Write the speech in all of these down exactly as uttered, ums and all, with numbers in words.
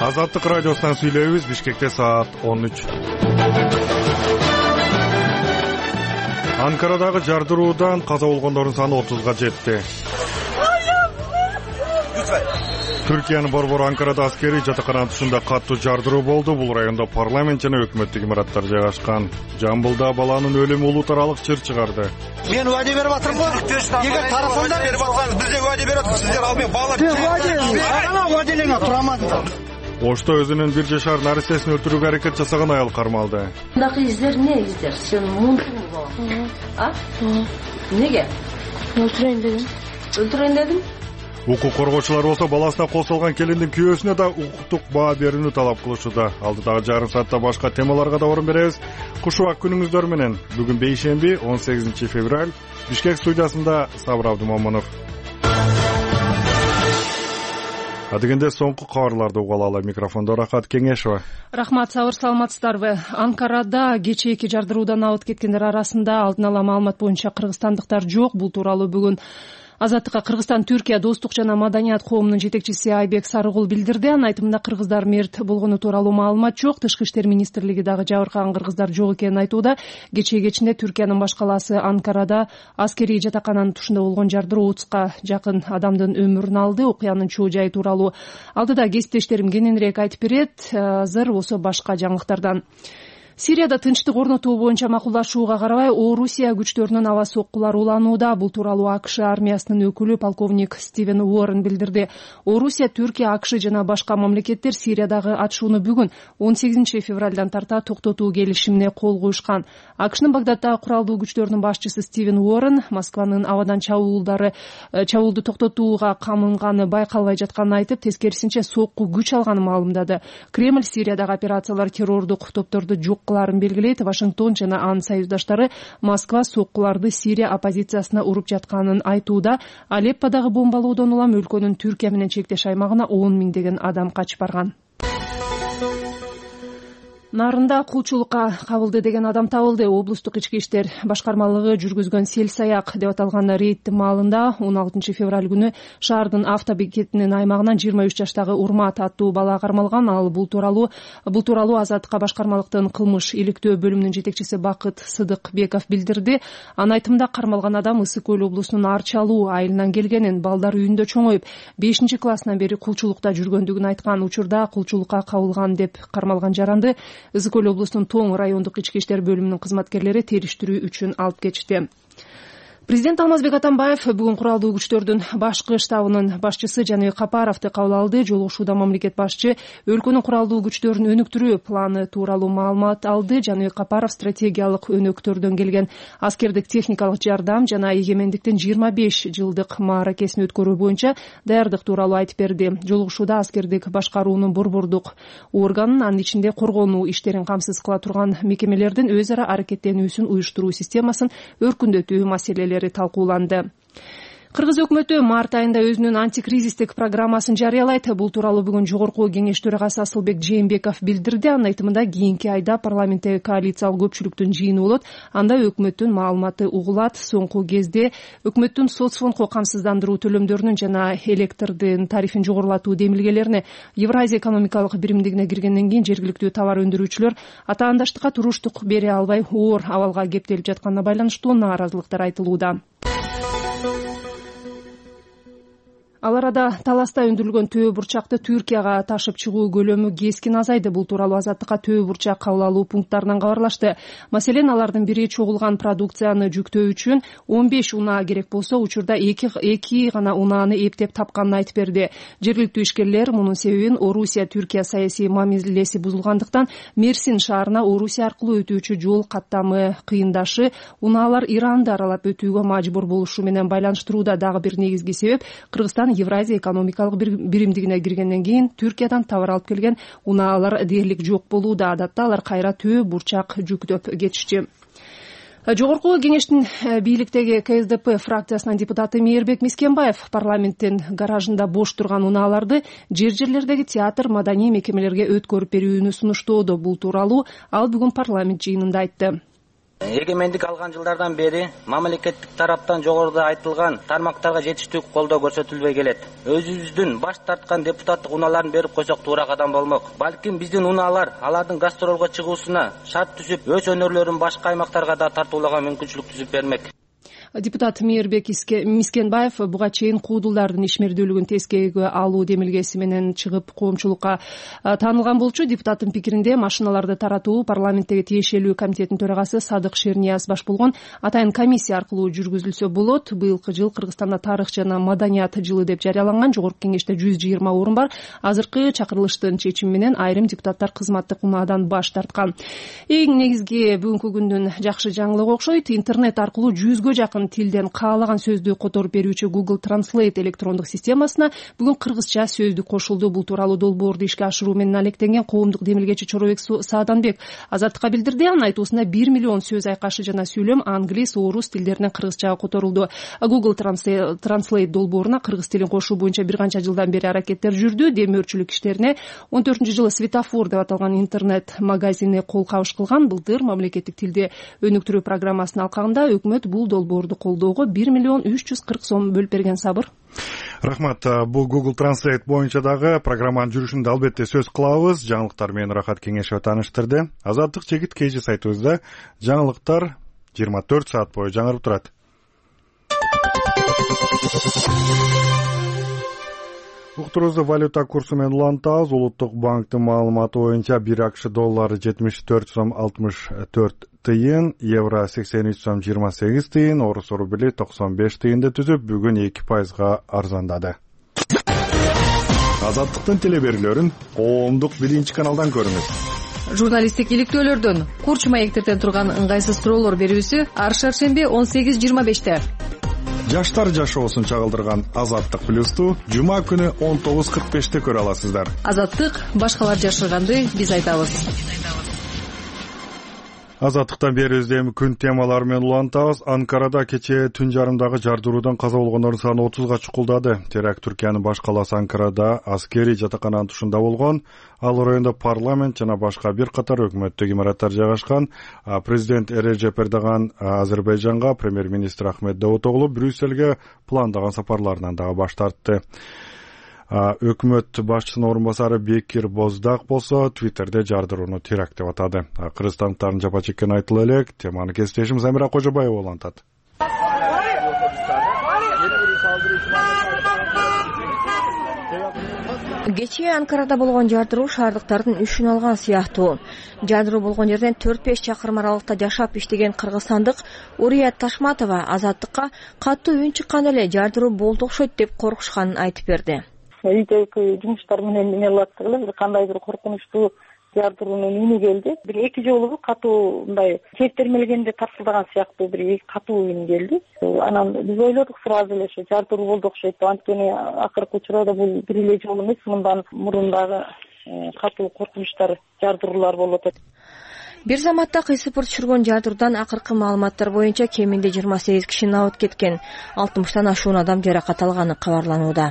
Азаттык радиосунан сүйлөйбүз. Бишкекте саат он үч. Анкарадагы жардыруудан каза болгондордун саны отузга жетти. Түркиянын борбору Анкарада аскерий жатакананын тушунда каттуу жардыруу болду. Бул райондо парламент жана өкмөттүк имараттар жайгашкан. Жамбылда баланын өлүмү улут аралык чыр чыгарды. Мен уаде берип атырмын го. Эгер тарафында берип атсаңыз, бизге уаде берип атып, сиздер ал мен баалап берип уаделеңе турамадыңар. Ошто өзүнүн бир жашар нарисесин өлтүрүүгө аракет жасаган аял кармалды. Мындакы издер эмне издер? Сен мунтуң. А? Неге? Өлтүрөйүн дедим. Өлтүрөйүн дедим? Укук коргоочулар болсо баласына кол салган келиндин күйөөсүнө да укуктук баа берүүнү талап кылышууда. Алдыдагы жарым саатта башка темаларга да орун беребиз. Кушубак күнүңүздөр менен. Бүгүн бейшемби, он сегизинчи февраль. Бишкек студиясында Сабыр Абдымомунов. Адыгенде соңку кабарларды угуп алалы. Микрофондо Рахат Кеңешова. Рахмат, Сабыр, саламатсыздарбы? Анкарада кечээки жардыруудан абыт кеткендер арасында алдын ала маалымат боюнча кыргызстандыктар жок. Бул тууралуу бүгүн Азаттыкка Кыргызстан Түркия достук жана маданият коомунун жетекчиси Айбек Сарыгул билдирди. Анын айтымында кыргыздар мерт болгону тууралуу маалымат жок. Тышкы иштер министрлиги дагы жабыркаган кыргыздар жок экенин айтууда. Кечээ кечинде Түркиянын баш калаасы Анкарада аскерий жатакананын тушунда болгон жардыруу отузга жакын адамдын өмүрүн алды. Окуянын чоо жайы тууралуу алдыда кесиптештерим кененирээк айтып берет. Азыр болсо башка жаңылыктардан. Сирияда тынчтык орнотуу боюнча макулдашууга карабай, Орусия күчтөрүнүн аба соккулары уланууда. Бул тууралуу АКШ армиясынын өкүлү полковник Стивен Уоррен билдирди. Орусия, Түркия, АКШ жана башка мамлекеттер Сириядагы атышууну бүгүн он сегизинчи февралдан тарта токтотуу келишимине кол коюшкан. АКШнын Багдаддагы куралдуу күчтөрүнүн башчысы Стивен Уоррен Москванын абадан чабуулдары чабуулду токтотууга камынганы байкалбай жатканын айтып, тескерисинче сокку күч алганын маалымдады. Кремль Сириядагы операциялар террордук топторду жок кыларын белгилейт. Вашингтон жана анын союздаштары Москва соккуларды Сирия оппозициясына уруп жатканын айтууда. Алепподагы бомбалоодон улам өлкөнүн Түркия менен чектеш аймагына он миңдеген адам качып барган. Нарында кулчулукка кабылды деген адам табылды. Облустук ички иштер башкармалыгы жүргүзгөн сел саяк деп аталган рейдтин маалында он алтынчы февраль күнү шаардын автобекетинин аймагынан жыйырма үч жаштагы Урмат аттуу бала кармалган. Ал бул тууралуу бул тууралуу Азаттыкка башкармалыктын кылмыш иликтөө бөлүмүнүн жетекчиси Бакыт Сыдыкбеков билдирди. Анын айтымында кармалган адам Ысык Көл облусунун Арчалуу айылынан келгенин, балдар үйүндө чоңоюп, бешинчи классынан бери кулчулукта жүргөндүгүн айткан. Учурда кулчулукка кабылган деп кармалган жаранды Ысык Көл облусунун Тоң райондук ички иштер бөлүмүнүн кызматкерлери териштирүү үчүн алып кетишти. Президент Алмазбек Атамбаев бүгүн куралдуу күчтөрдүн башкы штабынын башчысы Жаныбек Капаровду кабыл алды. Жолугушууда мамлекет башчы өлкөнүн куралдуу күчтөрүн өнүктүрүү планы тууралуу маалымат алды. Жаныбек Капаров стратегиялык өнөктөрдөн келген аскердик техникалык жардам жана эгемендиктин жыйырма беш жылдык мааракесин өткөрүү боюнча даярдык тууралуу айтып берди. Жолугушууда аскердик башкаруунун борбордук органын, анын ичинде коргонуу иштерин камсыз кыла турган мекемелердин өз ара аракеттенүүсүн уюштуруу системасын өркүндөтүү маселелери талкууланды. Кыргыз өкмөтү март айында өзүнүн антикризистик программасын жарыялайт. Бул тууралуу бүгүн жогорку кеңеш төрагасы Асылбек Жээнбеков билдирди. Анын айтымында кийинки айда парламенттеги коалициялык көпчүлүктүн жыйыны болот. Анда өкмөттүн маалыматы угулат. Соңку кезде өкмөттүн соцфондко камсыздандыруу төлөмдөрүнүн жана электрдин тарифин жогорулатуу демилгелерине Евразия экономикалык биримдигине киргенден кийин жергиликтүү товар өндүрүүчүлөр атаандаштыкка туруштук бере албай оор абалга кептелип жатканына байланыштуу нааразылыктар айтылууда. Ал арада Таласта өндүрүлгөн төө бурчакты Түркияга ташып чыгуу көлөмү кескин азайды. Бул тууралуу Азаттыкка төө бурчак кабыл алуу пункттарынан кабарлашты. Маселен, алардын бири чогулган продукцияны жүктөө үчүн он беш унаа керек болсо, учурда эки эки гана унааны эптеп тапканын айтып берди. Жергиликтүү ишкерлер мунун себебин Орусия-Түркия саясий мамилеси бузулгандыктан Мерсин шаарына Орусия аркылуу өтүүчү жол каттамы кыйындашы, унаалар Иранды аралап өтүүгө мажбур болушу менен байланыштырууда. Дагы бир негизги себеп Кыргызстан Евразия экономикалык биримдигине киргенден кийин Түркиядан товар алып келген унаалар дээрлик жок болууда. Адатта алар кайра төө бурчак жүктөп кетишчи. Жогорку кеңештин бийликтеги ка эс дэ пэ фракциясынын депутаты Мээрбек Мискенбаев парламенттин гаражында бош турган унааларды жер жерлердеги театр, маданий мекемелерге өткөрүп берүүнү сунуштоодо. Бул тууралуу ал бүгүн парламент жыйынында айтты. Эгемендик алган жылдардан бери мамлекеттик тараптан жогоруда айтылган тармактарга жетиштүү колдоо көрсөтүлбөй келет. Өзүбүздүн баш тарткан депутаттык унааларын берип койсок туура кадам болмок. Балким биздин унаалар алардын гастролго чыгуусуна шарт түзүп, өз өнөрлөрүн башка аймактарга да тартуулага мүмкүнчүлүк түзүп бермек. Депутат Мейирбек Мискенбаев буга чейин куудулдардын ишмердүүлүгүн тескеге алуу демилгеси менен чыгып коомчулукка таанылган болчу. Депутаттын пикиринде машиналарды таратуу парламенттеги тиешелүү комитетинин төрагасы Садык Шернияз баш болгон атайын комиссия аркылуу жүргүзүлсө болот. Быйылкы жыл Кыргызстанда тарых жана маданият жылы деп жарыяланган. Жогорку кеңеште жүз жыйырма орун бар. Азыркы чакырылыштын чечими менен айрым депутаттар кызматтык унаадан баш тарткан. Эң негизги бүгүнкү күндүн жакшы жаңылыгы окшойт. Интернет аркылуу жүзгө жакын тилден каалаган сөздү которуп берүүчү Google Translate электрондук системасына бүгүн кыргызча сөздүк кошулду. Бул тууралуу долбоорду ишке ашыруу менен алектенген коомдук демилгечи Чоробек Сааданбек Азаттыкка билдирди. Анын айтуусунда бир миллион сөз айкашы жана сүйлөм англис, орус тилдеринен кыргызчага которулду. Google Translate долбооруна кыргыз тилин кошуу боюнча бир канча жылдан бери аракеттер жүрдү. Демөөрчүлүк иштерине он төртүнчү жылы Светофор деп аталган интернет магазини кол кабыш кылган. Былтыр мамлекеттик тилди өнүктүрүү программасынын алкагында өкмөт бул долбоорду колдоого бир миллион үч жүз кырк сом бөлүп берген. Сабыр. Рахмат. Бул Google Translate боюнча дагы программанын жүрүшүндө албетте сөз кылабыз. Жаңылыктар менен Рахат Кеңешева тааныштырды. Азаттык чегит кж сайтыбызда жаңылыктар жыйырма төрт саат бою жаңырып турат. Уктурубузду валюта курсу менен улантабыз. Улуттук банктын маалыматы боюнча бир акш доллары жетимиш төрт сом алтымыш төрт тыйын, евро сексен үч сом жыйырма сегиз тыйын, орус рубли токсон беш тыйынды түзүп, бүгүн эки пайызга арзандады. Азаттыктын телеберүүлөрүн коомдук биринчи каналдан көрүңүз. Журналисттик иликтөөлөрдөн, курч маектерден турган ыңгайсыз суроолор берүүсү ар шаршемби он сегиз жыйырма беште. Жаштар жашоосун чагылдырган Азаттык плюсту жума күнү он тогуз кырк беште көрө аласыздар. Азаттык башкалар жашырганды биз айтабыз. Азаттыктан бери өздем күн темалары менен улантабыз. Анкарада кечээ түн жарымдагы жардыруудан каза болгондордун саны отузга чукулдады. Теракт Түркиянын баш калаасы Анкарада аскерий жатакананын тушунда болгон. Ал райондо парламент жана башка бир катар өкмөттүк имараттар жайгашкан. Президент Реджеп Эрдоган Азербайжанга, премьер-министр Ахмет Давутоглу Брюссельге пландаган сапарларынан дагы баш тартты. Өкмөт башчысынын орун басары Бекир Боздак болсо Твиттерде жардырууну теракт деп атады. Кыргызстандыктардын жапа чеккени айтыла элек. Теманы кесиптешим Замира Кожобаева улантат. Кечээ Анкарада болгон жардыруу шаардыктардын үшүн алган сыяктуу. Жардыруу болгон жерден төрт беш чакырым аралыкта жашап иштеген кыргызстандык Урият Ташматова Азаттыкка катуу үн чыккан эле жардыруу болду окшойт деп коркушканын айтып берди. Үйдөгү жумуштар менен эмне кылып аттык эле, кандайдыр коркунучтуу жардыруунун үнү келди. Бир эки жолу катуу мындай кептермелегенде тарсылдаган сыяктуу бир катуу үн келди. Анан биз ойлодук сразу эле ошо жардыруу болду окшойт. Анткени акыркы учурда бул бир эле жолу эмес, мындан мурун дагы катуу коркунучтар, жардыруулар болуп атат. Бир заматта кыйсыпыр түшүргөн жардыруудан акыркы маалыматтар боюнча кеминде жыйырма сегиз киши абыт кеткен, алтымыштан ашуун адам жаракат алганы кабарланууда.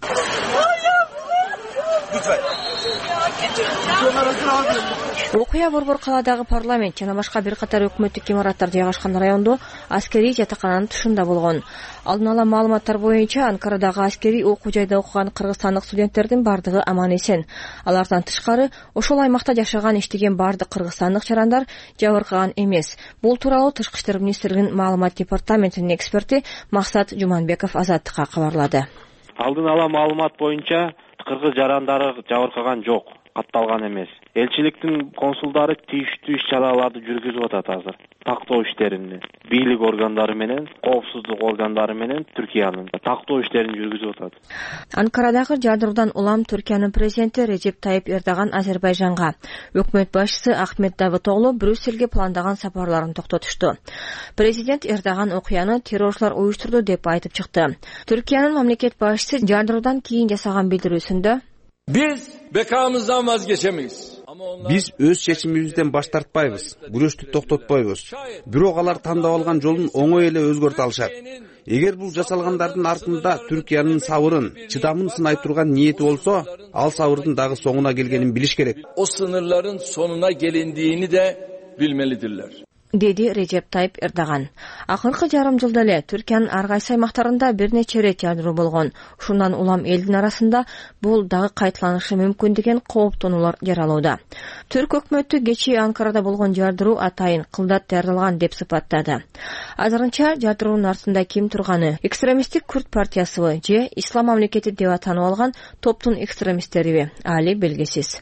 Окуя Борбор калаадагы парламент жана башка бир катар өкмөттүк имараттар жайгашкан райондо аскерий жатакананын тушунда болгон. Алдын ала маалыматтар боюнча Анкарадагы аскерий окуу жайда окуган кыргызстандык студенттердин бардыгы аман эсен. Алардан тышкары ошол аймакта жашаган иштеген бардык кыргызстандык жарандар жабыркаган эмес. Бул тууралуу Тышкы иштер министрлигинин маалымат департаментинин эксперти Максат Жуманбеков Азаттыкка кабарлады. Алдын ала маалымат боюнча кыргыз жарандары жабыркаган жок, катталган эмес. Элчиликтин консулдары тийиштүү иш-чараларды жүргүзүп атат азыр. Тактоо иштерин бийлик органдары менен, коопсуздук органдары менен Түркиянын тактоо иштерин жүргүзүп атат. Анкарадагы жардыруудан улам Түркиянын президенти Реджеп Тайып Эрдоган Азербайжанга, өкмөт башчысы Ахмет Давутоглу Брюссельге пландаган сапарларын токтотушту. Президент Эрдоган окуяны террорчулар уюштурду деп айтып чыкты. Түркиянын мамлекет башчысы жардыруудан кийин жасаган билдирүүсүндө Biz bekamızdan vazgeçemeyiz. Биз өз чечимибизден баш тартпайбыз, күрөштү токтотпойбуз. Бирок алар тандап алган жолун оңой эле өзгөртө алышат. Эгер бул жасалгандардын артында Түркиянын сабырын, чыдамын сынай турган ниети болсо, ал сабырдын дагы соңуна келгенин билиш керек. O sınırların sonuna gelindiğini de bilmelidirler. деди Режеп Тайип Эрдоган. Акыркы жарым жылда эле Түркиянын ар кайсы аймактарында бир нече ирет жардыруу болгон. Ушундан улам элдин арасында бул дагы кайталанышы мүмкүн деген кооптонуулар жаралууда. Түрк өкмөтү кечээ Анкарада болгон жардыруу атайын кылдат даярдалган деп сыпаттады. Азырынча жардыруунун артында ким турганы, экстремисттик Күрд партиясыбы же Ислам мамлекети деп атанып алган топтун экстремисттериби али белгисиз.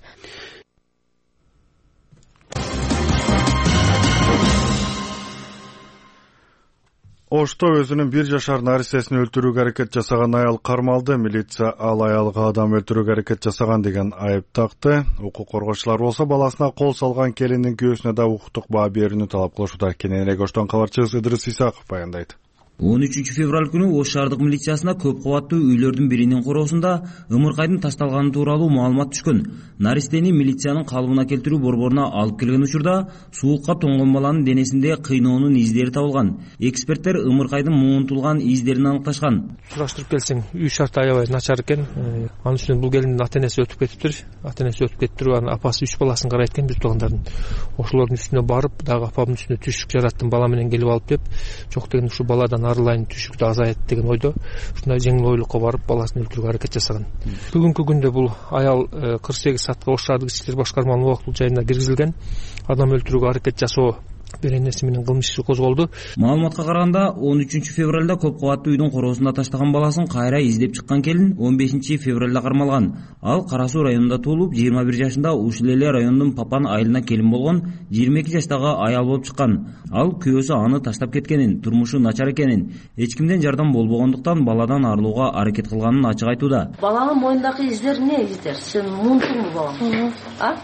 Ошто өзүнүн бир жашар нарисесин өлтүрүүгө аракет жасаган аял кармалды. Милиция ал аялга адам өлтүрүүгө аракет жасаган деген айып такты. Укук коргоочулар болсо баласына кол салган келиндин күйөөсүнө да укуктук баа берүүнү талап кылышууда. Кененирээк Оштон кабарчыбыз Ыдырыс Исаков баяндайт. он үчүнчү февраль күнү Ош шаардык милициясына көп кабаттуу үйлөрдүн биринин короосунда ымыркайдын ташталганы тууралуу маалымат түшкөн. Наристени милициянын калыбына келтирүү борборуна алып келген учурда суукка тоңгон баланын денесинде кыйноонун издери табылган. Эксперттер ымыркайдын муунтулган издерин аныкташкан. Сураштырып келсең, үй шарты аябай начар экен. Анын үстүнө бул келиндин ата энеси өтүп кетиптир. Ата энеси өтүп кетиптир, анын апасы үч баласын карайт экен, бир туугандардын. Ошолордун үстүнө барып, дагы апамдын үстүнө түшүк жараттым, бала менен келип алып деп, жок деген ушу баладан арылайын, түшүктү азайет деген ойдо ушундай жеңил ойлукка барып баласын өлтүрүүгө аракет жасаган. Бүгүнкү күндө бул аял кырк сегиз саатка Ош шаардык ички иштер башкармалыгынын убактылуу жайына киргизилген. Адам өлтүрүүгө аракет жасоо беренеси менен кылмыш иши козголду. Маалыматка караганда он үчүнчү февралда көп кабаттуу үйдүн короосунда таштаган баласын кайра издеп чыккан келин он бешинчи февралда кармалган. Ал Кара Суу районунда туулуп, жыйырма бир жашында ушул эле райондун Папан айылына келин болгон жыйырма эки жаштагы аял болуп чыккан. Ал күйөөсү аны таштап кеткенин, турмушу начар экенин, эч кимден жардам болбогондуктан баладан арылууга аракет кылганын ачык айтууда. Баланын моюндагы издер эмне издер? Сен мунтуңбу балам? А?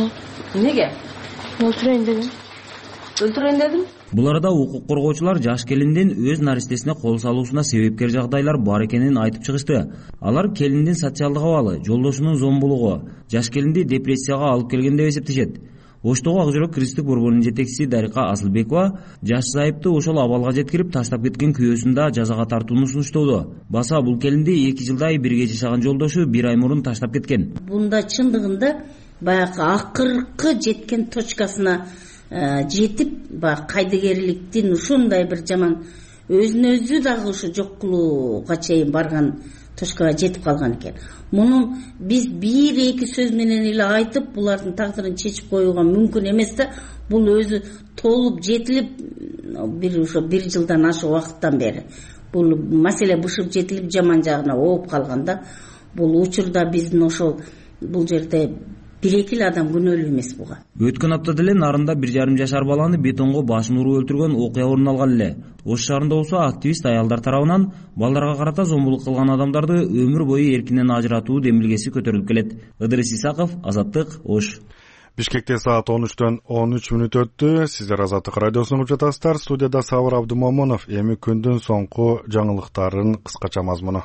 Неге? Өлтүрөйүн дедим. Өлтүрөйүн дедим? Бул арада укук коргоочулар жаш келиндин өз наристесине кол салуусуна себепкер жагдайлар бар экенин айтып чыгышты. Алар келиндин социалдык абалы, жолдошунун зомбулугу, жаш келинди депрессияга алып келген деп эсептешет. Оштогу Ак жүрөк кыргыздык борборунун жетекчиси Дарика Асылбекова жаш зайыпты ошол абалга жеткирип таштап кеткен күйөөсүн да жазага тартууну сунуштоодо. Баса бул келинди эки жылдай бирге жашаган жолдошу бир ай мурун таштап кеткен. Бунда чындыгында баягы акыркы жеткен точкасына жетип, баягы кайдыгерликтин ушундай бир жаман өзүн өзү дагы ушу жок кылууга чейин барган точкага жетип калган экен. Мунун биз бир эки сөз менен эле айтып, булардын тагдырын чечип коюуга мүмкүн эмес да. Бул өзү толуп жетилип, бир ошо бир жылдан ашык убакыттан бери бул маселе бышып жетилип жаман жагына ооп калган да. Бул учурда биздин ошол бул жерде бир эки адам күнөөлүү эмес буга. Өткөн аптада эле Нарында бир жарым жашар баланы бетонго башын уруп өлтүргөн окуя орун алган эле. Ош шаарында болсо активист аялдар тарабынан балдарга карата зомбулук кылган адамдарды өмүр бою эркинен ажыратуу демилгеси көтөрүлүп келет. Ыдырыс Исаков, Азаттык, Ош. Бишкекте саат он үчтөн он үч мүнөт өттү. Сиздер Азаттык радиосун угуп жатасыздар. Студияда Сабыр Абдымомунов. Эми күндүн соңку жаңылыктарын кыскача мазмуну.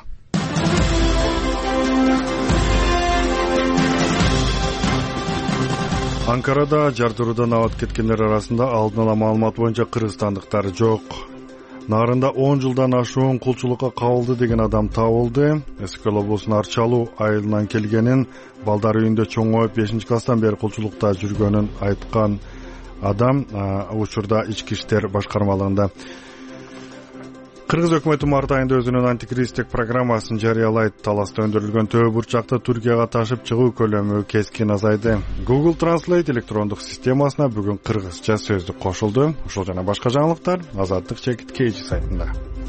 Анкарада жардыруудан абат кеткендер арасында алдын ала маалымат боюнча кыргызстандыктар жок. Нарында он жылдан ашуун кулчулукка кабылды деген адам табылды. Эскөл облусунун Арчалуу айылынан келгенин, балдар үйүндө чоңоюп бешинчи класстан бери кулчулукта жүргөнүн айткан адам учурда ички иштер башкармалыгында. Кыргыз өкмөтү март айында өзүнүн антикризистик программасын жарыялайт. Таласта өндүрүлгөн төө бурчакты Түркияга ташып чыгуу көлөмү кескин азайды. Google Translate электрондук системасына бүгүн кыргызча сөздүк кошулду. Ушул жана башка жаңылыктар Азаттык чекит кейжи сайтында.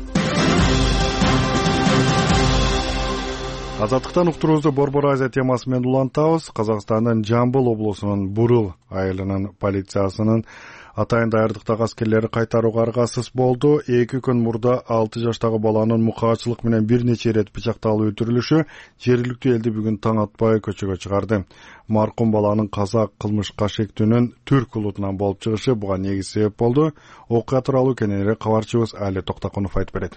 Азаттыктан уктуруубузду Борбор Азия темасы менен улантабыз. Казакстандын Жамбыл облусунун Бурул айылынын полициясынын атайын даярдыктагы аскерлери кайтарууга аргасыз болду. Эки күн мурда алты жаштагы баланын мукаачылык менен бир нече ирет пычакталып өлтүрүлүшү жергиликтүү элди бүгүн таң атпай көчөгө чыгарды. Маркум баланын казак кылмышка шектүүнүн түрк улутунан болуп чыгышы буга негиз себеп болду. Окуя тууралуу кененирээк кабарчыбыз Али Токтакунов айтып берет.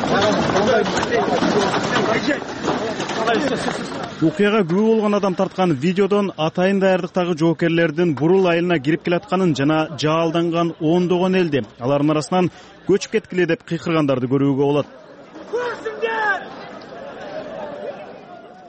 Окуяга күбө болгон адам тарткан видеодон атайын даярдыктагы жоокерлердин Бурул айылына кирип келатканын жана жаалданган ондогон элди, алардын арасынан көчүп кеткиле деп кыйкыргандарды көрүүгө болот.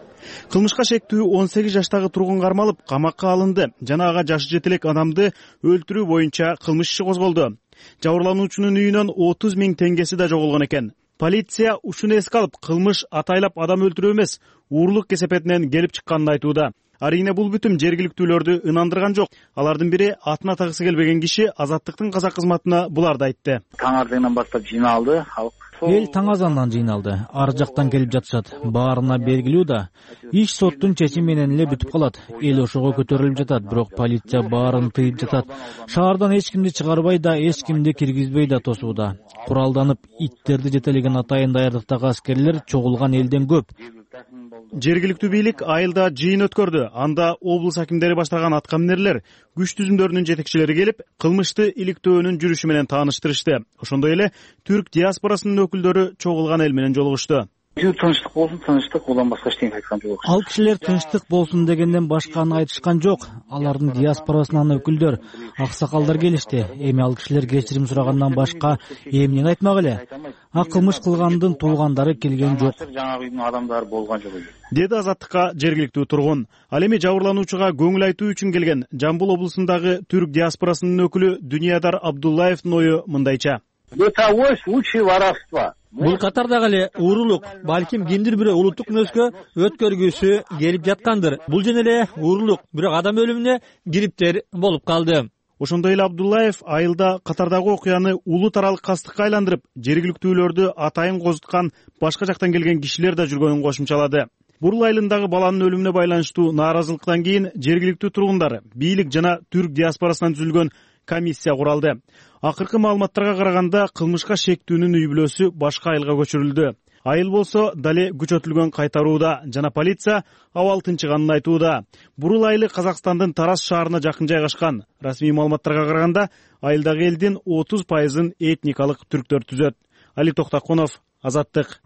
кылмышка шектүү он сегиз жаштагы тургун кармалып камакка алынды жана ага жашы жете элек адамды өлтүрүү боюнча кылмыш иши козголду. Жабырлануучунун үйүнөн отуз миң теңгеси да жоголгон экен. Полиция ушуну эске алып, кылмыш атайлап адам өлтүрүү эмес, уурлук кесепетинен келип чыкканын айтууда. Арийне бул бүтүм жергиликтүүлөрдү ынандырган жок. Алардын бири атын атагысы келбеген киши Азаттыктын казак кызматына буларды айтты. Таң ардыгынан баштап жыйналды халык. Эл таң азандан жыйналды. Ар жактан келип жатышат. Баарына белгилүү да. Иш соттун чечими менен эле бүтүп калат. Эл ошого көтөрүлүп жатат, бирок полиция баарын тыйып жатат. Шаардан эч кимди чыгарбай да, эч кимди киргизбей да тосууда. Куралданып иттерди жетелеген атайын даярдыктагы аскерлер чогулган элден көп. Жергиликтүү бийлик айылда жыйын өткөрдү. Анда облус акимдери баштаган аткаминерлер, күч түзүмдөрүнүн жетекчилери келип, кылмышты иликтөөнүн жүрүшү менен тааныштырышты. Ошондой эле түрк диаспорасынын өкүлдөрү чогулган эл менен жолугушту. Тынчтык болсун, тынчтык, улам башка эчтеке айткан жок. Ал кишилер тынчтык болсун дегенден башканы айтышкан жок. Алардын диаспорасынан өкүлдөр, аксакалдар келишти. Эми ал кишилер кечирим сурагандан башка эмнени айтмак эле? А кылмыш кылгандын туугандары келген жок. Жаңа үйдүн адамдары болгон жок. Деди Азаттыкка жергиликтүү тургун. Ал эми жабырлануучуга көңүл айтуу үчүн келген Жамбыл облусундагы түрк диаспорасынын өкүлү Дүниядар Абдуллаевдин ою мындайча. Бытовой случай воровства. Бул катардагы эле уурулук, балким кимдир бирөө улуттук мүнөзгө өткөргүсү келип жаткандыр. Бул жөн эле уурулук, бирок адам өлүмүнө кириптер болуп калды. Ошондой эле Абдуллаев айылда катардагы окуяны улут аралык кастыкка айландырып, жергиликтүүлөрдү атайын козуткан башка жактан келген кишилер да жүргөнүн кошумчалады. Бурул айылындагы баланын өлүмүнө байланыштуу нааразылыктан кийин жергиликтүү тургундар, бийлик жана түрк диаспорасынан түзүлгөн комиссия куралды. Акыркы маалыматтарга караганда кылмышка шектүүнүн үй бүлөсү башка айылга көчүрүлдү. Айыл болсо дале күчөтүлгөн кайтарууда жана полиция абал тынчыганын айтууда. Бурул айылы Казакстандын Тарас шаарына жакын жайгашкан. Расмий маалыматтарга караганда айылдагы элдин отуз пайызын этникалык түрктөр түзөт. Али Токтоконов, Азаттык.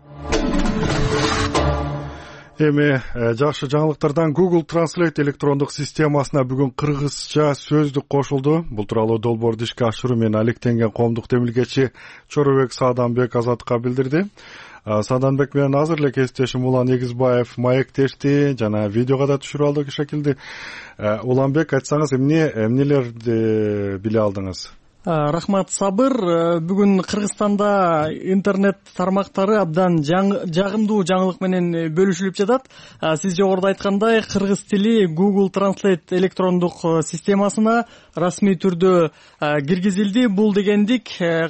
Эми жакшы жаңылыктардан Google Translate электрондук системасына бүгүн кыргызча сөздүк кошулду. Бул тууралуу долбоорду ишке ашыруу менен алектенген коомдук демилгечи Чоробек Сааданбек Азаттыкка билдирди. Сааданбек менен азыр эле кесиптешим Улан Эгизбаев маектешти жана видеого да түшүрүп алдык шакилди. Уланбек, айтсаңыз эмне эмнелерди биле алдыңыз? Рахмат, Сабыр. Бүгүн Кыргызстанда интернет тармактары абдан жагымдуу жаңылык менен бөлүшүлүп жатат. Сиз жогоруда айткандай, кыргыз тили Google Translate электрондук системасына расмий түрдө киргизилди. Бул дегендик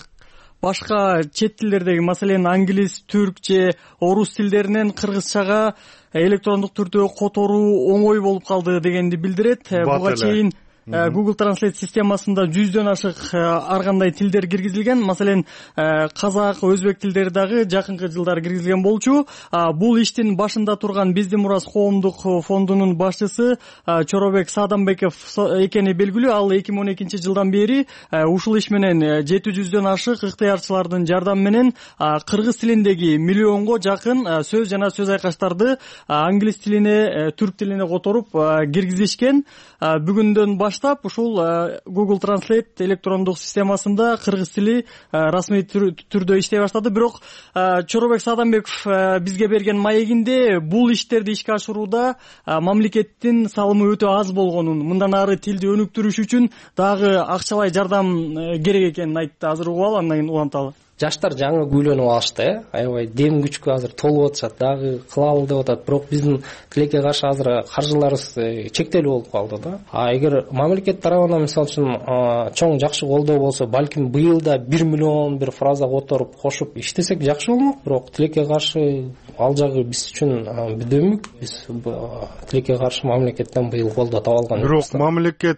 башка чет тилдердеги, маселен, англис, түрк же орус тилдеринен кыргызчага электрондук түрдө которуу оңой болуп калды дегенди билдирет. Буга чейин Google Translate системасында жүздөн ашык ар кандай тилдер киргизилген. Маселен, казак, өзбек тилдери дагы жакынкы жылдары киргизилген болчу. Бул иштин башында турган Биздин Мурас коомдук фондунун башчысы Чоробек Сааданбеков экени белгилүү. Ал эки миң он экинчи жылдан бери ушул иш менен жети жүздөн ашык ыктыярчылардын жардамы менен кыргыз тилиндеги миллионго жакын сөз жана сөз айкаштарды англис тилине, түрк тилине которуп киргизишкен. Бүгүндөн баштап ушул Google Translate электрондук системасында кыргыз тили расмий түрдө иштей баштады. Бирок Чоробек Сааданбеков бизге берген маегинде бул иштерди ишке ашырууда мамлекеттин салымы өтө аз болгонун, мындан ары тилди өнүктүрүш үчүн дагы акчалай жардам керек экенин айтты. Азыр угалы, андан кийин уланталы. Жаштар жаңы күйлөнүп алышты, аябай дем күчкө азыр толуп атышат, дагы кылалы деп атат. Бирок биздин тилекке каршы азыр каржыларыбыз чектелүү болуп калды да. А эгер мамлекет тарабынан мисалы үчүн чоң жакшы колдоо болсо, балким быйыл да бир миллион бир фраза которуп кошуп иштесек жакшы болмок. Бирок тилекке каршы ал жагы биз үчүн бүдөмүк. Биз тилекке каршы мамлекеттен быйыл колдоо таба алган. Бирок мамлекет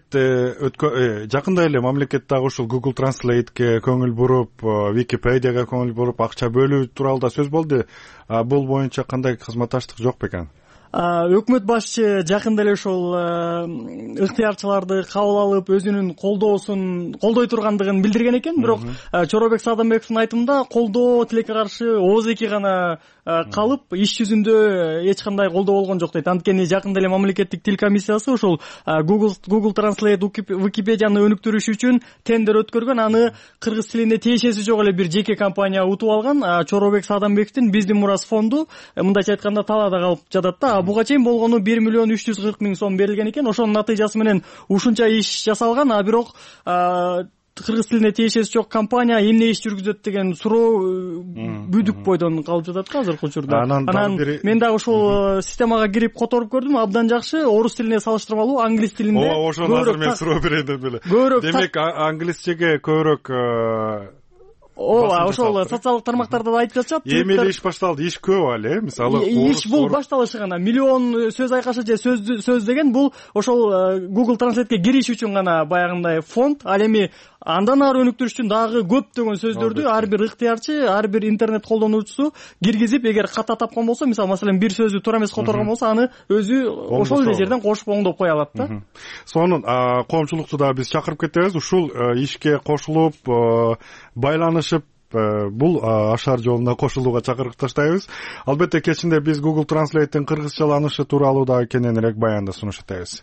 жакында эле мамлекет дагы ушул Google Translate'ке көңүл буруп, Википедияга көңүл буруп, акча бөлүү тууралуу сөз болду. Бул боюнча кандай кызматташтык жок бекен? Өкмөт башчы жакында эле ошол ыктыярчыларды кабыл алып, өзүнүн колдоосун колдой тургандыгын билдирген экен. Бирок Чоробек Сааданбековдун айтымында колдоо тилекке каршы ооз-эки гана калып, иш жүзүндө эч кандай колдоо болгон жок дейт. Анткени жакында эле мамлекеттик тил комиссиясы ошол Google Google Translate Википедияны өнүктүрүш үчүн тендер өткөргөн. Аны кыргыз тилине тиешеси жок эле бир жеке компания утуп алган. Чоробек Сааданбековдун Биздин Мурас фонду, мындайча айтканда, талаада калып жатат да. да буга чейин болгону бир миллион үч жүз кырк миң сом берилген экен. Ошонун натыйжасы менен ушунча иш жасалган, а бирок кыргыз тилине тиешеси жок компания эмне иш жүргүзөт деген суроо бүдүк бойдон калып жатат да азыркы учурда. Анан мен дагы ушул системага кирип которуп көрдүм, абдан жакшы. Орус тилине салыштырмалуу англис тилинде. Ооба, ошону азыр мен суроо берейин деп эле. Демек англисчеге көбүрөөк ооба, ошол социалдык тармактарда да айтып жатышат. Эми эле иш башталды, иш көп эле, мисалы иш бул башталышы гана. Миллион сөз айкашы же сөз сөз деген бул ошол Google Translate'ке кириш үчүн гана баягындай фонд. Ал эми андан ары өнүктүрүш үчүн дагы көптөгөн сөздөрдү ар бир ыктыярчы, ар бир интернет колдонуучусу киргизип, эгер ката тапкан болсо, мисалы маселен бир сөздү туура эмес которгон болсо, аны өзү ошол эле жерден кошуп оңдоп кое алат да. Сонун коомчулукту да биз чакырып кетебиз. Ушул ишке кошулуп, байланышып, бул ашар жолуна кошулууга чакырып таштайбыз. Албетте кечинде биз Google Translate'тин кыргызчаланышы тууралуу да кененирээк баянды сунуш этебиз.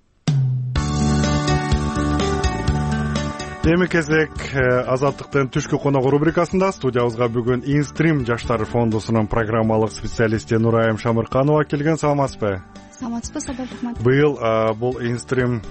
Эми кезек Азаттыктын түшкү коногу рубрикасында студиябызга бүгүн Инстрим жаштар фондусунун программалык специалисти Нурайым Шамырканова келген. Саламатсызбы? Саламатсызбы, Сабыр рахмат. Быйыл бул Инстрим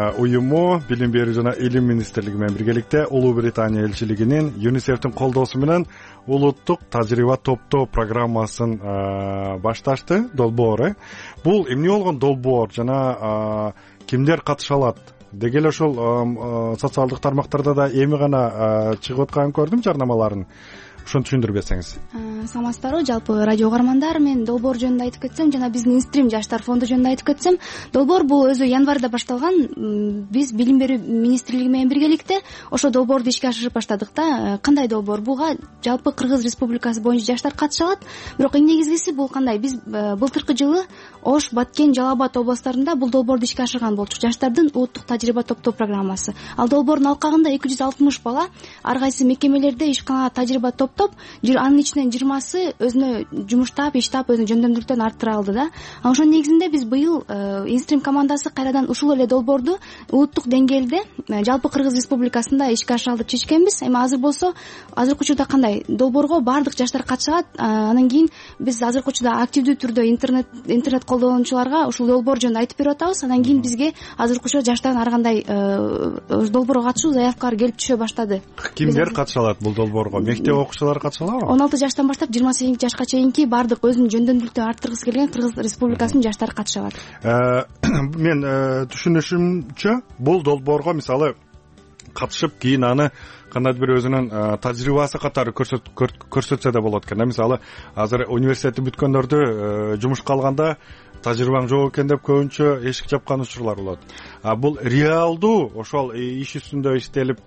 уюму Билим берүү жана Илим министрлиги менен биргеликте Улуу Британия элчилигинин ЮНИСЕФтин колдоосу менен улуттук тажрыйба топтоо программасын башташты. Долбоор. Бул эмне болгон долбоор жана кимдер катыша алат? Деги эле ошол социалдык тармактарда да эми гана чыгып атканын көрдүм жарнамаларын. Ошону түшүндүрүп берсеңиз. Саламатсыздарбы, жалпы радио угармандар, мен долбоор жөнүндө айтып кетсем жана биздин Инстрим жаштар фонду жөнүндө айтып кетсем, долбоор бул өзү январда башталган. Биз Билим берүү министрлиги менен биргеликте ошо долбоорду ишке ашырып баштадык да. Кандай долбоор? Буга жалпы Кыргыз Республикасы боюнча жаштар катыша алат. Бирок эң негизгиси бул кандай? Биз былтыркы жылы Ош, Баткен, Жалал Абад областтарында бул долбоорду ишке ашырган болчук. Жаштардын улуттук тажрыйба топтоо программасы. Ал долбоордун алкагында эки жүз алтымыш бала ар кайсы мекемелерде ишканага тажрыйба топтоп, анын ичинен жыйырмасы өзүнө жумуштап, иштап, өзүнүн жөндөмдүүлүктөн арттыра алды да. Ошонун негизинде биз быйыл Инстрим командасы кайрадан ушул эле долбоорду улуттук деңгээлде жалпы Кыргыз Республикасында ишке ашыралды чечкенбиз. Эми азыр болсо, азыркы учурда кандай? Долбоорго баардык жаштар катышат. Анан кийин биз азыркы учурда активдүү түрдө интернет интернет колдонуучуларга ушул долбоор жөнүндө айтып берип атабыз. Анан кийин бизге азыркы учурда жаштардын ар кандай долбоорго катышуу заявкалары келип түшө баштады. Кимдер катыша алат бул долбоорго? Мектеп окуучулары катыша алабы? он алты жаштан баштап жыйырма сегиз жашка чейинки баардык өзүнүн жөндөмдүүлүктүн арттыргысы келген Кыргыз Республикасынын жаштары катыша алат. Мен түшүнүшүмчө бул долбоорго мисалы катышып, кийин аны кандайдыр бир өзүнүн тажрыйбасы катары көрсөтсө да болот экен. Мисалы азыр университетти бүткөндөрдү жумушка алганда тажрыйбаң жок экен деп көбүнчө эшик жапкан учурлар болот. А бул реалдуу ошол иш үстүндө иштелип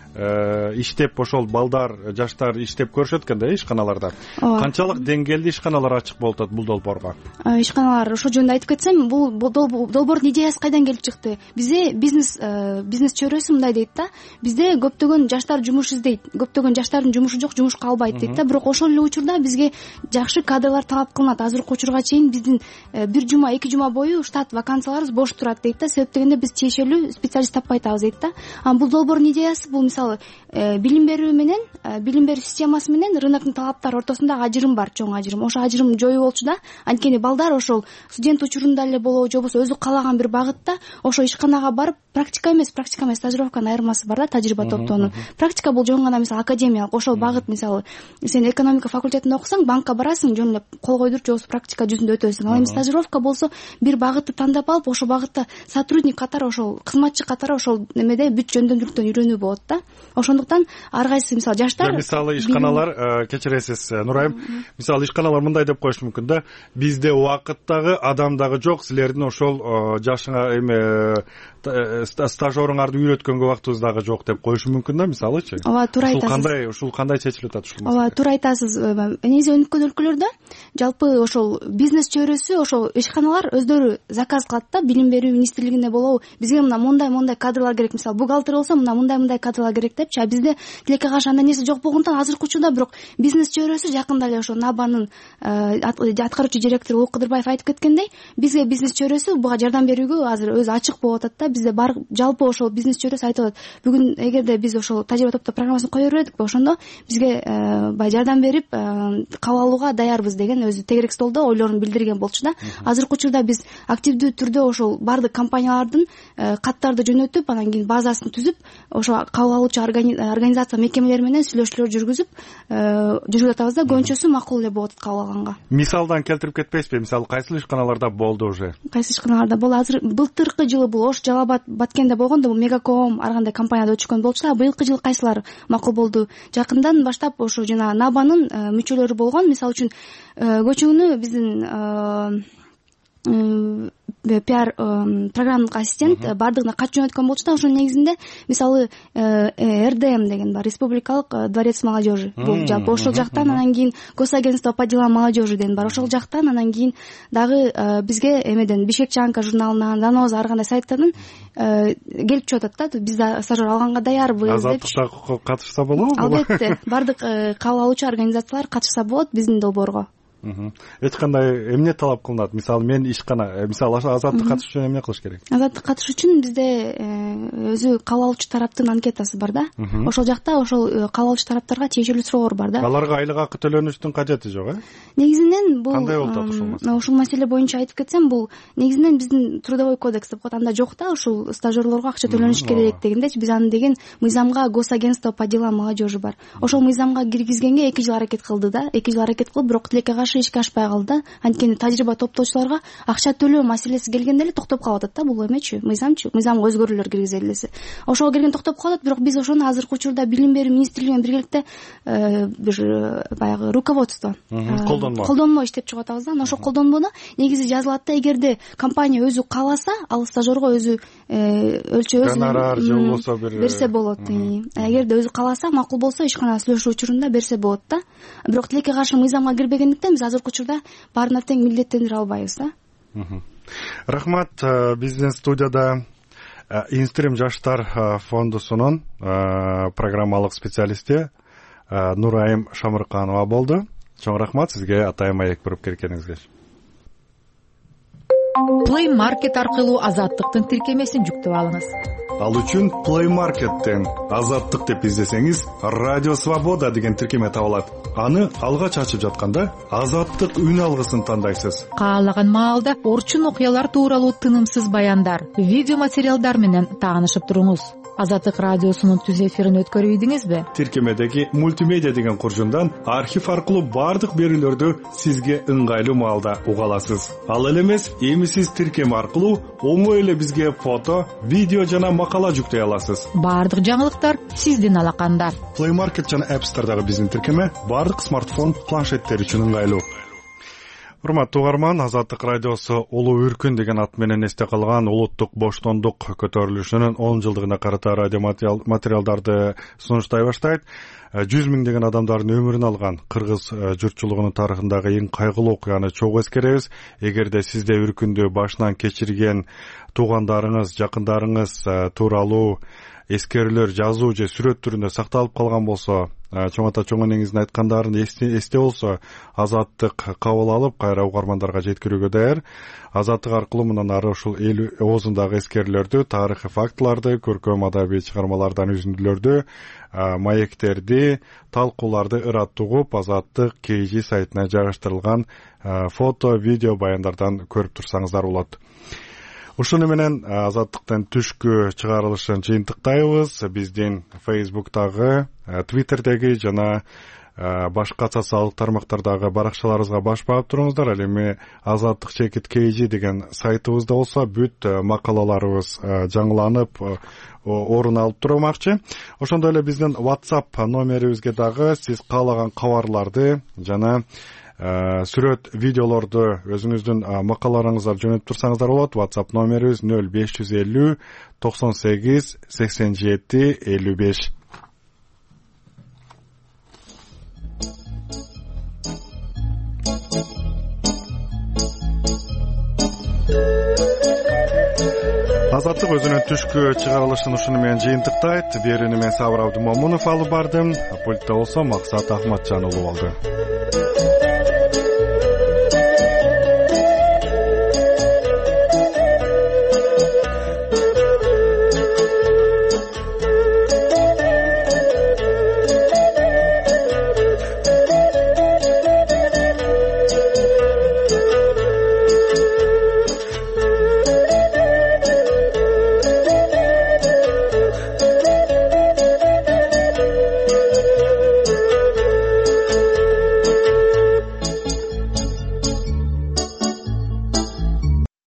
иштеп, ошол балдар, жаштар иштеп көрүшөт экен да ишканаларда. Канчалык деңгээлде ишканалар ачык болуп атат бул долбоорго? Ишканалар ошол жөнүндө айтып кетсем, бул долбоордун идеясы кайдан келип чыкты? Бизде бизнес бизнес чөйрөсү мындай дейт да. Бизде көптөгөн жаштар жумуш издейт. Көптөгөн жаштардын жумушу жок, жумушка албайт дейт да. Бирок ошол эле учурда бизге жакшы кадрлар талап кылынат. Азыркы учурга чейин биздин бир жума, эки жума бою штат вакансияларыбыз бош турат дейт да. Себеп дегенде биз тиешелүү специалист таппай атабыз дейт да. Анан бул долбоордун идеясы бул мисалы билим берүү менен, билим берүү системасы менен рыноктун талаптары ортосунда ажырым бар, чоң ажырым. Ошо ажырым жоюп болчу да. Анткени балдар ошол студент учурунда эле болобу, же болбосо өзү каалаган бир багытта ошо ишканага барып, практика эмес, практика эмес, стажировканын айырмасы бар да, тажрыйба топтоонун. Практика бул жөн гана мисалы академиялык, ошол багыт, мисалы сен экономика факультетинде окусаң, банкка барасың, жөн эле кол койдуруп, же болбосо практика жүзүндө өтөсүң. Ал эми стажировка болсо бир багытты тандап алып, ошол багытта сотрудник катары, ошол кызматчы катары ошол немеде бүт жөндөмдүүлүктөн үйрөнүү болот да. Ошондуктан ар кайсы мисалы жаштар, мисалы ишканалар, кечиресиз Нурайым, мисалы ишканалар мындай деп коюшу мүмкүн да. Бизде убакыт дагы, адам дагы жок, силердин ошол жашыңа эме стажерыңарды үйрөткөнгө убактыбыз дагы жок деп коюшу мүмкүн да, мисалычы. Ооба, туура айтасыз. Ушул кандай, ушул кандай чечилип атат ушул? Ооба, туура айтасыз. Негизи өнүккөн өлкөлөрдө жалпы ошол бизнес чөйрөсү, ошол ишканалар өздөрү заказ кылат да, билим берүү министрлигинде болобу, бизге мына мондай мондай кадрлар керек, мисалы бухгалтер болсо мына мындай мындай кадрлар керек керек депчи. А бизде тилекке каршы андай нерсе жок болгондуктан азыркы учурда бирок бизнес чөйрөсү жакында эле ошо набанын аткаруучу директору Улук Кыдырбаев айтып кеткендей, бизге бизнес чөйрөсү буга жардам берүүгө азыр өзү ачык болуп атат да. Бизде бар жалпы ошол бизнес чөйрөсү айтып атат, бүгүн эгерде биз ошол тажрыйба топтоо программасын кое бербедикпи, ошондо бизге баягы жардам берип кабыл алууга даярбыз деген өзү тегерек столдо ойлорун билдирген болчу да. Азыркы учурда биз активдүү түрдө ошол баардык компаниялардын каттарды жөнөтүп, анан кийин базасын түзүп, ошо кабыл алуучу организация мекемелери менен сүйлөшүүлөр жүргүзүп жүргүзүп атабыз да. Көбүнчөсү макул эле болуп атат кабыл алганга. Мисалдан келтирип кетпейсизби? Мисалы кайсыл ишканаларда болду уже? Кайсы ишканаларда болду? Азыр былтыркы жылы бул Ош, Жалал Абад, Баткенде болгондо бул Мегаком ар кандай компанияда өтүшкөн болчу да. Быйылкы жылы кайсылар макул болду? Жакындан баштап ошо жана Набанын мүчөлөрү болгон, мисалы үчүн көчүңнү биздин пиар программалык ассистент баардыгына кат жөнөткөн болчу да. Ошонун негизинде мисалы эр дэ эм деген бар, Республикалык дворец молодежи. Бул жалпы ошол жактан, анан кийин Госагентство по делам молодежи деген бар, ошол жактан, анан кийин дагы бизге эмеден Бишкекчанка журналынан, Заноза ар кандай сайттардан келип чыгып атат да. Биз да стажер алганга даярбыз деп. Азаттыкка катышса болобу? Албетте, баардык кабыл алуучу организациялар катышса болот биздин долбоорго. Эч кандай эмне талап кылынат? Мисалы мен ишкана, мисалы азаттык катыш үчүн эмне кылыш керек? Азаттык катыш үчүн бизде өзү кабыл алуучу тараптын анкетасы бар да. Ошол жакта ошол кабыл алуучу тараптарга тиешелүү суроолор бар да. Аларга айлык акы төлөнүштүн кажети жок, э? Негизинен бул кандай болуп атат ушул маселе? Ушул маселе боюнча айтып кетсем, бул негизинен биздин трудовой кодекс деп коет, анда жок да, ушул стажерлорго акча төлөнүш керек дегендечи. Биз аны деген мыйзамга Госагентство по делам молодежи бар. Ошол мыйзамга киргизгенге эки жыл аракет кылды да. эки жыл аракет кылып, бирок тилекке каршы ишке ашпай калды. Анткени тажрыйба топтоочуларга акча төлөө маселеси келгенде эле токтоп калып атат да. Бул эмечи, мыйзамчы, мыйзамга өзгөрүүлөр киргизе элеси. Ошого келген токтоп калат, бирок биз ошону азыркы учурда билим берүү министрлиги менен биргеликте бир баягы руководство, колдонмо колдонмо иштеп чыгып атабыз да. Ошол колдонмодо негизи жазылат да, эгерде компания өзү кааласа, ал стажерго өзү өлчөбү гонорар же болбосо бир берсе болот. Эгерде өзү кааласа, макул болсо ишкана сүйлөшүү учурунда берсе болот да. Бирок тилекке каршы мыйзамга кирбегендиктен биз азыркы учурда баарына тең милдеттендире албайбыз да. Рахмат. Биздин студияда Инстрим жаштар фондусунун программалык специалисти Нурайым Шамырканова болду. Чоң рахмат сизге атайын маек буруп келгениңизге. Play Market аркылуу Азаттыктын тиркемесин жүктөп алыңыз. Ал үчүн Play Market'тен Азаттык деп издесеңиз, Радио Свобода деген тиркеме табылат. Аны алгач ачып жатканда Азаттык үн алгысын тандайсыз. Каалаган маалда орчун окуялар тууралуу тынымсыз баяндар, видео материалдар менен таанышып туруңуз. Азаттык радиосунун түз эфирин өткөрүп ийдиңизби? Тиркемедеги мультимедиа деген куржундан архив аркылуу бардык берүүлөрдү сизге ыңгайлуу маалда уга аласыз. Ал эле эмес, эми сиз тиркеме аркылуу оңой эле бизге фото, видео жана макала жүктөй аласыз. Бардык жаңылыктар сиздин алаканда. Play Market жана App Store'дагы биздин тиркеме бардык смартфон, планшеттер үчүн ыңгайлуу. Урматтуу угарман, Азаттык радиосу Улуу Үркүн деген ат менен эсте калган улуттук боштондук көтөрүлүшүнүн он жылдыгына карата радио материалдарды сунуштай баштайт. жүз миң деген адамдардын өмүрүн алган кыргыз журтчулугунун тарыхындагы эң кайгылуу окуяны чогуу эскеребиз. Эгерде сизде Үркүндү башынан кечирген туугандарыңыз, жакындарыңыз тууралуу эскерүүлөр жазуу же сүрөт түрүндө сакталып калган болсо, чоң ата чоң энеңиздин айткандарын эсте болсо, Азаттык кабыл алып кайра угармандарга жеткирүүгө даяр. Азаттык аркылуу мындан ары ушул эл оозундагы эскерүүлөрдү, тарыхый фактыларды, көркөм адабий чыгармалардан үзүндүлөрдү, маектерди, талкууларды ырат угуп, Азаттык кей жи сайтына жайгаштырылган фото, видео баяндардан көрүп турсаңыздар болот. Ушуну менен Азаттыктын түшкү чыгарылышын жыйынтыктайбыз. Биздин Facebook'тагы, Twitter'деги жана башка социалдык тармактардагы баракчаларыбызга баш багып туруңуздар. Ал эми Азаттык чекит кей жи деген сайтыбызда болсо бүт макалаларыбыз жаңыланып орун алып турмакчы. Ошондой эле биздин WhatsApp номерибизге дагы сиз каалаган кабарларды жана сүрөт, видеолорду өзүңүздүн макалаларыңызды жөнөтүп турсаңыздар болот. WhatsApp номерибиз нөл беш жүз элүү токсон сегиз сексен жети элүү беш. Азаттык өзүнүн түшкү чыгарылышын ушуну менен жыйынтыктайт. Берүүнү мен Сабыр Абдымомунов алып бардым. Пультта болсо Максат Ахматжан болду.